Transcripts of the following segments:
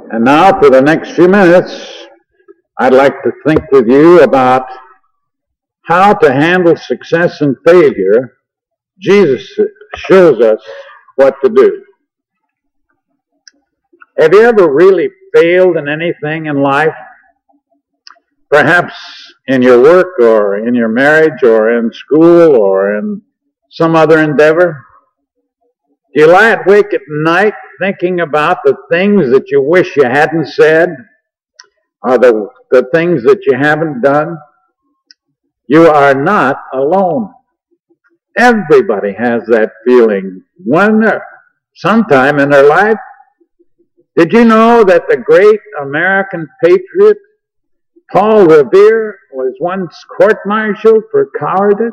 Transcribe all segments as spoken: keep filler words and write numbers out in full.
And now, for the next few minutes, I'd like to think with you about how to handle success and failure. Jesus shows us what to do. Have you ever really failed in anything in life? Perhaps in your work or in your marriage or in school or in some other endeavor? Do you lie awake at night thinking about the things that you wish you hadn't said or the, the things that you haven't done? You are not alone. Everybody has that feeling one sometime in their life. Did you know that the great American patriot Paul Revere was once court-martialed for cowardice?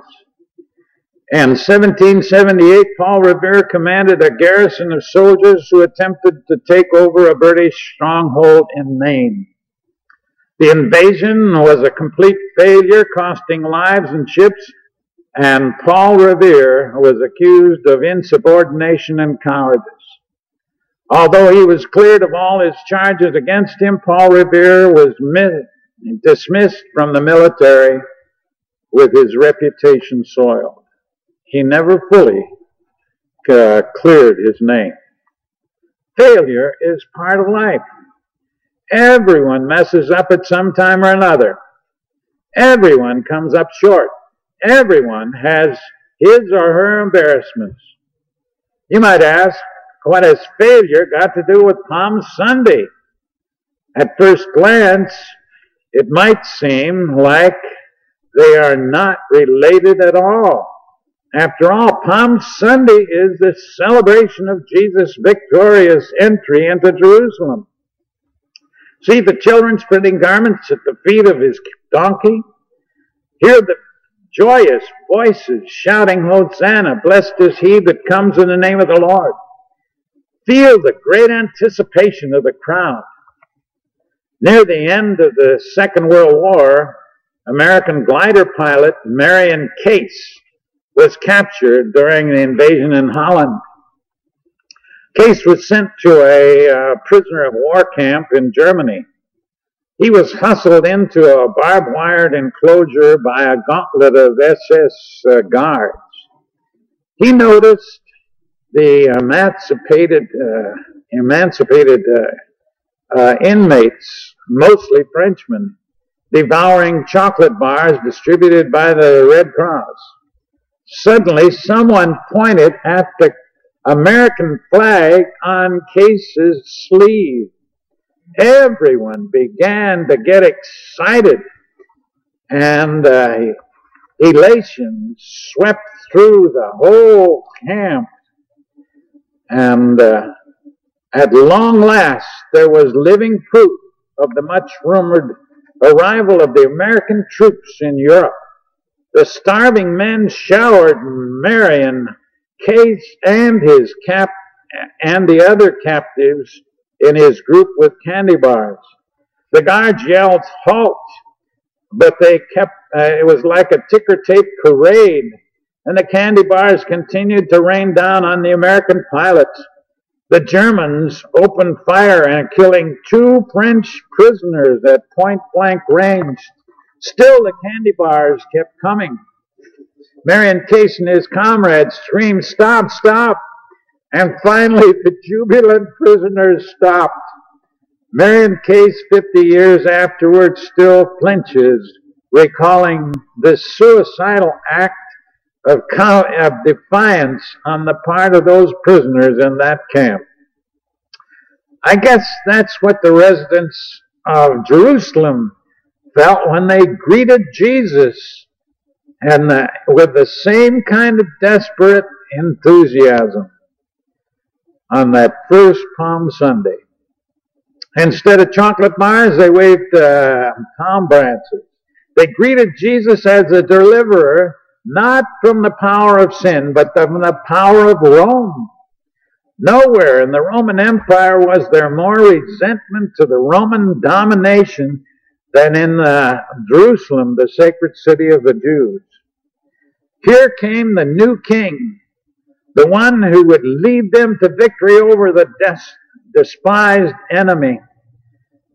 In seventeen seventy-eight, Paul Revere commanded a garrison of soldiers who attempted to take over a British stronghold in Maine. The invasion was a complete failure, costing lives and ships, and Paul Revere was accused of insubordination and cowardice. Although he was cleared of all his charges against him, Paul Revere was dismissed from the military with his reputation soiled. He never fully uh, cleared his name. Failure is part of life. Everyone messes up at some time or another. Everyone comes up short. Everyone has his or her embarrassments. You might ask, what has failure got to do with Palm Sunday? At first glance, it might seem like they are not related at all. After all, Palm Sunday is the celebration of Jesus' victorious entry into Jerusalem. See the children spreading garments at the feet of his donkey. Hear the joyous voices shouting, Hosanna, blessed is he that comes in the name of the Lord. Feel the great anticipation of the crowd. Near the end of the Second World War, American glider pilot Marion Case was captured during the invasion in Holland. Case was sent to a uh, prisoner of war camp in Germany. He was hustled into a barbed wired enclosure by a gauntlet of S S uh, guards. He noticed the emancipated, uh, emancipated uh, uh, inmates, mostly Frenchmen, devouring chocolate bars distributed by the Red Cross. Suddenly, someone pointed at the American flag on Case's sleeve. Everyone began to get excited, and uh, elation swept through the whole camp. And uh, at long last, there was living proof of the much-rumored arrival of the American troops in Europe. The starving men showered Marion Case and his cap and the other captives in his group with candy bars. The guards yelled, halt, but they kept, uh, it was like a ticker tape parade, and the candy bars continued to rain down on the American pilots. The Germans opened fire and killing two French prisoners at point-blank range. Still, the candy bars kept coming. Marion Case and his comrades screamed, stop, stop. And finally, the jubilant prisoners stopped. Marion Case, fifty years afterwards, still flinches, recalling this suicidal act of, of defiance on the part of those prisoners in that camp. I guess that's what the residents of Jerusalem felt when they greeted Jesus, and uh, with the same kind of desperate enthusiasm on that first Palm Sunday. Instead of chocolate bars, they waved uh, palm branches. They greeted Jesus as a deliverer, not from the power of sin, but from the power of Rome. Nowhere in the Roman Empire was there more resentment to the Roman domination than in uh, Jerusalem, the sacred city of the Jews. Here came the new king, the one who would lead them to victory over the des- despised enemy.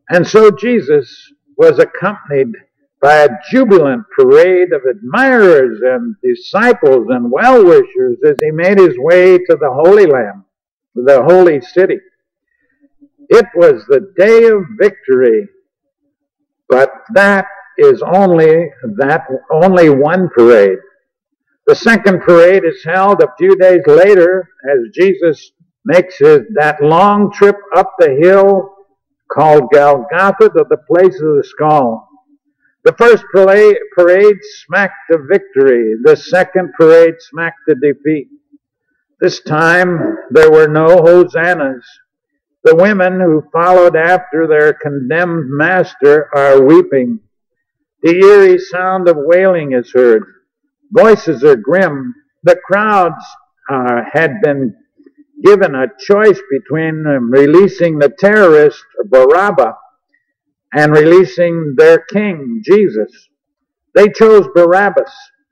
And so Jesus was accompanied by a jubilant parade of admirers and disciples and well-wishers as he made his way to the Holy Land, the holy city. It was the day of victory, but that is only that only one parade. The second parade is held a few days later as Jesus makes his, that long trip up the hill called Golgotha to the place of the skull. The first parade, parade smacked the victory. The second parade smacked the defeat. This time there were no hosannas. The women who followed after their condemned master are weeping. The eerie sound of wailing is heard. Voices are grim. The crowds uh, had been given a choice between um, releasing the terrorist Barabbas and releasing their king, Jesus. They chose Barabbas.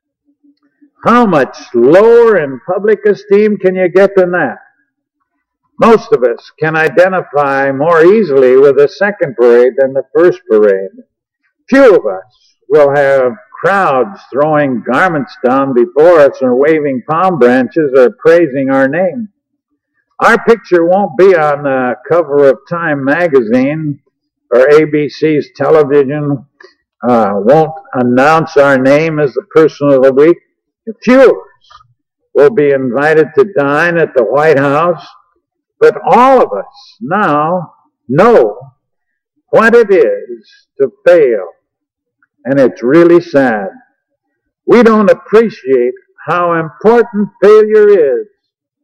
How much lower in public esteem can you get than that? Most of us can identify more easily with the second parade than the first parade. Few of us will have crowds throwing garments down before us or waving palm branches or praising our name. Our picture won't be on the cover of Time magazine, or A B C's television uh, won't announce our name as the person of the week. Few of us will be invited to dine at the White House, but all of us now know what it is to fail, and it's really sad. We don't appreciate how important failure is.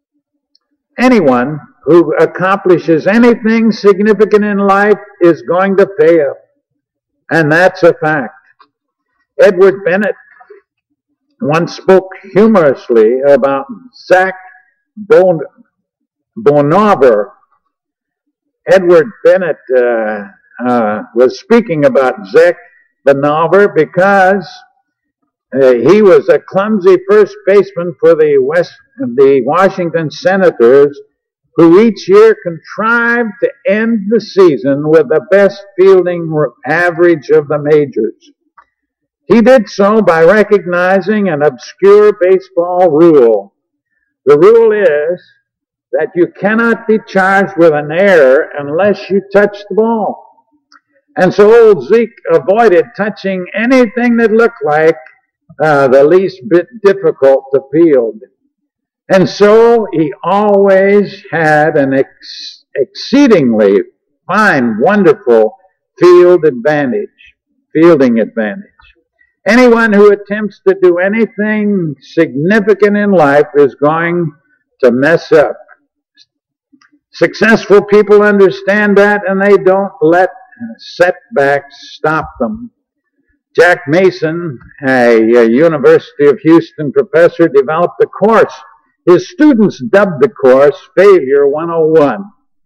Anyone who accomplishes anything significant in life is going to fail, and that's a fact. Edward Bennett once spoke humorously about Zach Bon Bonover. Edward Bennett uh, uh, was speaking about Zach Bonover because uh, he was a clumsy first baseman for the West, the Washington Senators, who each year contrived to end the season with the best fielding average of the majors. He did so by recognizing an obscure baseball rule. The rule is that you cannot be charged with an error unless you touch the ball. And so old Zeke avoided touching anything that looked like uh, the least bit difficult to field. And so he always had an ex- exceedingly fine, wonderful field advantage, fielding advantage. Anyone who attempts to do anything significant in life is going to mess up. Successful people understand that, and they don't let setbacks stop them. Jack Mason, a, a University of Houston professor, developed a course. His students dubbed the course Failure one oh one.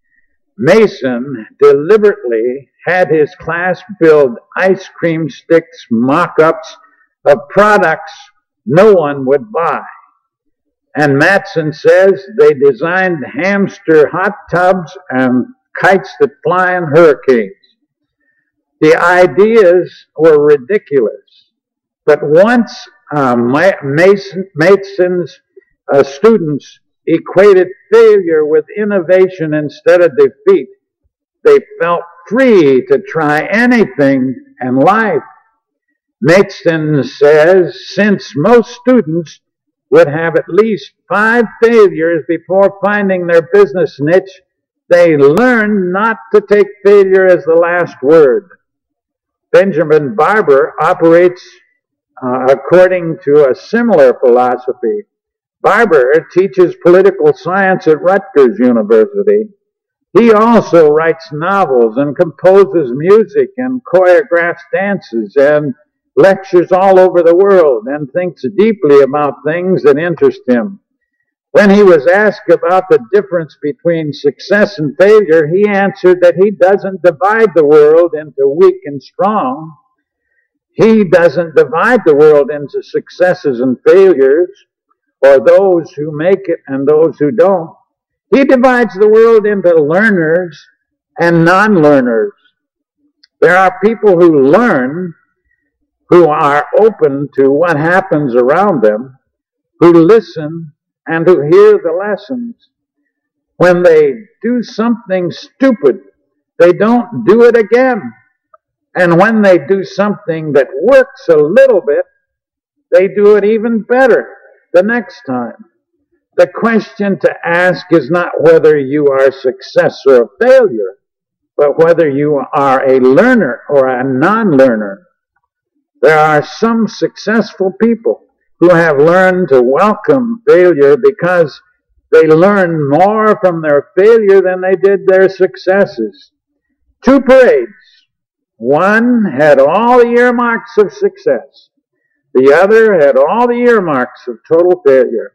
Mason deliberately had his class build ice cream sticks mock-ups of products no one would buy. And Matson says they designed hamster hot tubs and kites that fly in hurricanes. The ideas were ridiculous, but once uh, Mason, Mason's uh, students equated failure with innovation instead of defeat, they felt free to try anything in life. Mason says since most students would have at least five failures before finding their business niche, they learned not to take failure as the last word. Benjamin Barber operates uh, according to a similar philosophy. Barber teaches political science at Rutgers University. He also writes novels and composes music and choreographs dances and lectures all over the world and thinks deeply about things that interest him. When he was asked about the difference between success and failure, he answered that he doesn't divide the world into weak and strong. He doesn't divide the world into successes and failures, or those who make it and those who don't. He divides the world into learners and non-learners. There are people who learn, who are open to what happens around them, who listen and who hear the lessons. When they do something stupid, they don't do it again. And when they do something that works a little bit, they do it even better the next time. The question to ask is not whether you are a success or a failure, but whether you are a learner or a non-learner. There are some successful people who have learned to welcome failure because they learn more from their failure than they did their successes. Two parades. One had all the earmarks of success. The other had all the earmarks of total failure.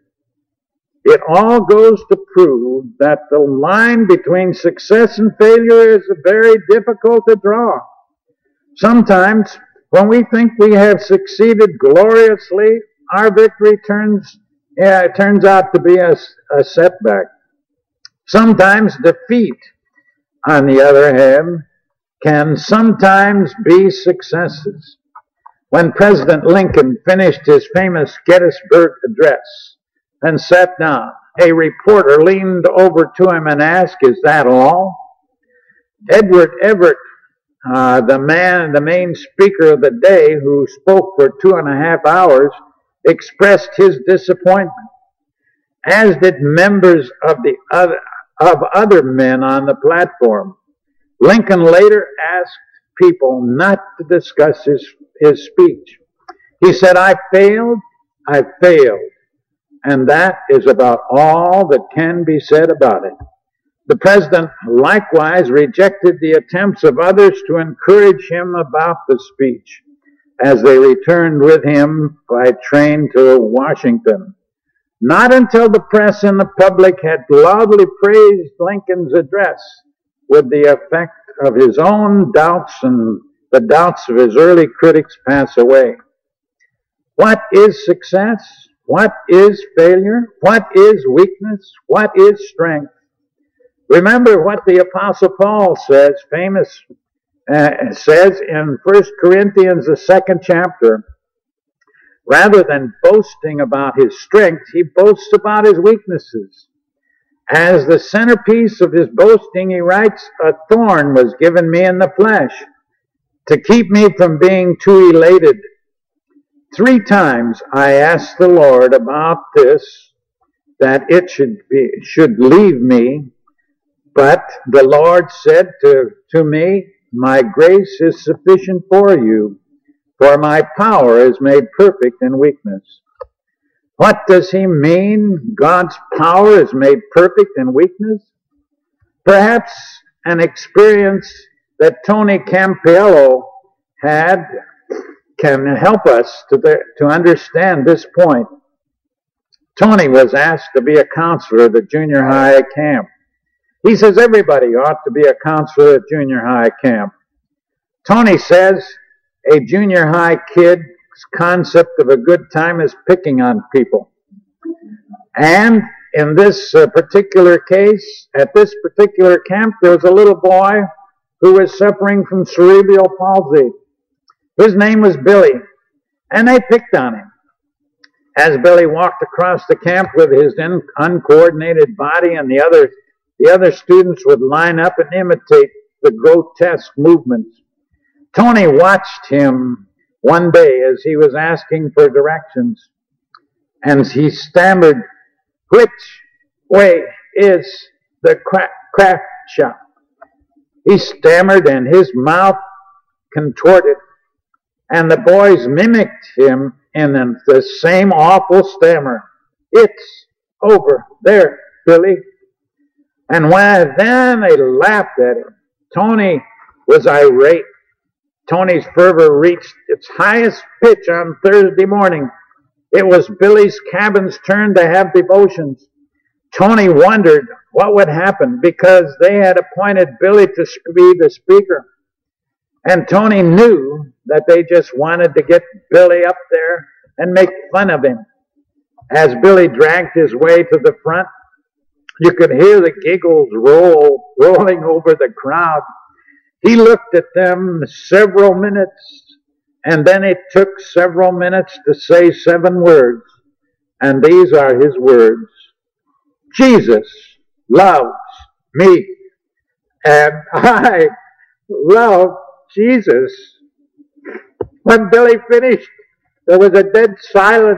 It all goes to prove that the line between success and failure is very difficult to draw. Sometimes, when we think we have succeeded gloriously, our victory turns, yeah, it turns out to be a, a setback. Sometimes defeat, on the other hand, can sometimes be successes. When President Lincoln finished his famous Gettysburg Address and sat down, a reporter leaned over to him and asked, "Is that all?" Edward Everett, uh, the man, the main speaker of the day, who spoke for two and a half hours, expressed his disappointment, as did members of the other, of other men on the platform. Lincoln later asked people not to discuss his, his speech. He said, "I failed, I failed. And that is about all that can be said about it." The president likewise rejected the attempts of others to encourage him about the speech as they returned with him by train to Washington. Not until the press and the public had loudly praised Lincoln's address would the effect of his own doubts and the doubts of his early critics pass away. What is success? What is failure? What is weakness? What is strength? Remember what the Apostle Paul says, famous, uh, says in First Corinthians, the second chapter. Rather than boasting about his strength, he boasts about his weaknesses. As the centerpiece of his boasting, he writes, "A thorn was given me in the flesh to keep me from being too elated. Three times I asked the Lord about this, that it should be, should leave me. But the Lord said to, to me, my grace is sufficient for you, for my power is made perfect in weakness." What does he mean? God's power is made perfect in weakness? Perhaps an experience that Tony Campiello had can help us to, the, to understand this point. Tony was asked to be a counselor at the junior high camp. He says everybody ought to be a counselor at junior high camp. Tony says a junior high kid's concept of a good time is picking on people. And in this uh, particular case, at this particular camp, there was a little boy who was suffering from cerebral palsy. His name was Billy, and they picked on him. As Billy walked across the camp with his in- uncoordinated body, and the other, the other students would line up and imitate the grotesque movements. Tony watched him one day as he was asking for directions, and he stammered, "Which way is the crack, craft shop?" He stammered, and his mouth contorted, and the boys mimicked him in the same awful stammer. "It's over there, Billy." And when, then they laughed at him. Tony was irate. Tony's fervor reached its highest pitch on Thursday morning. It was Billy's cabin's turn to have devotions. Tony wondered what would happen because they had appointed Billy to be the speaker. And Tony knew that they just wanted to get Billy up there and make fun of him. As Billy dragged his way to the front, you could hear the giggles roll, rolling over the crowd. He looked at them several minutes, and then it took several minutes to say seven words. And these are his words: Jesus loves me, and I love Jesus. When Billy finished, there was a dead silence.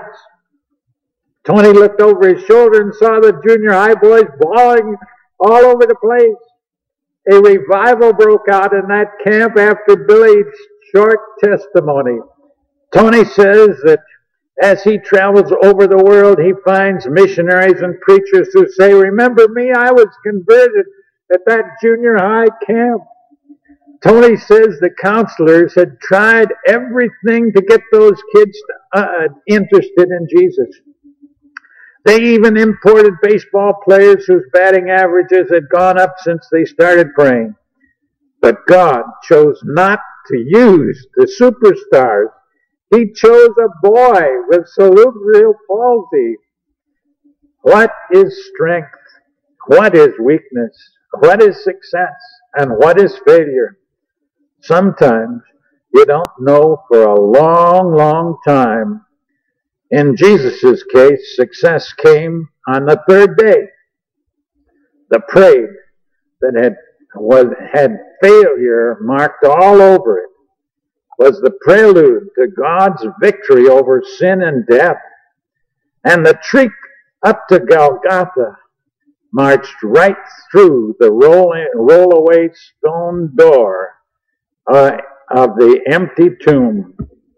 Tony looked over his shoulder and saw the junior high boys bawling all over the place. A revival broke out in that camp after Billy's short testimony. Tony says that as he travels over the world, he finds missionaries and preachers who say, "Remember me, I was converted at that junior high camp." Tony says the counselors had tried everything to get those kids uh, interested in Jesus. They even imported baseball players whose batting averages had gone up since they started praying. But God chose not to use the superstars. He chose a boy with cerebral palsy. What is strength? What is weakness? What is success? And what is failure? Sometimes you don't know for a long, long time. In Jesus' case, success came on the third day. The parade that had, was, had failure marked all over it was the prelude to God's victory over sin and death. And the trek up to Golgotha marched right through the roll, roll-away stone door uh, of the empty tomb.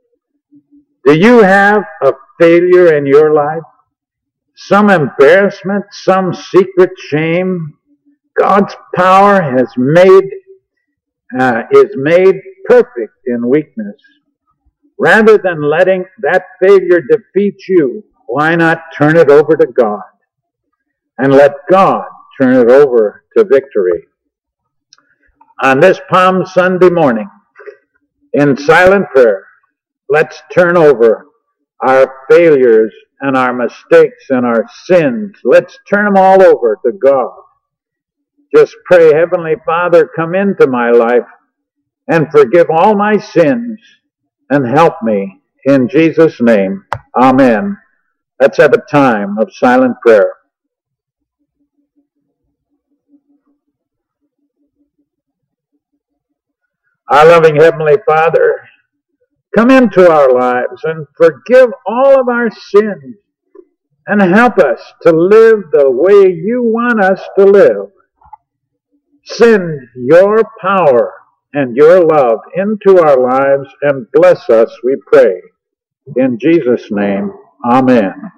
Do you have a failure in your life? Some embarrassment, some secret shame? God's power has made, uh, is made perfect in weakness. Rather than letting that failure defeat you, why not turn it over to God and let God turn it over to victory? On this Palm Sunday morning, in silent prayer, let's turn over our failures and our mistakes and our sins. Let's turn them all over to God. Just pray, Heavenly Father, come into my life and forgive all my sins and help me. In Jesus' name, amen. Let's have a time of silent prayer. Our loving Heavenly Father, come into our lives and forgive all of our sins and help us to live the way you want us to live. Send your power and your love into our lives and bless us, we pray. In Jesus' name, amen.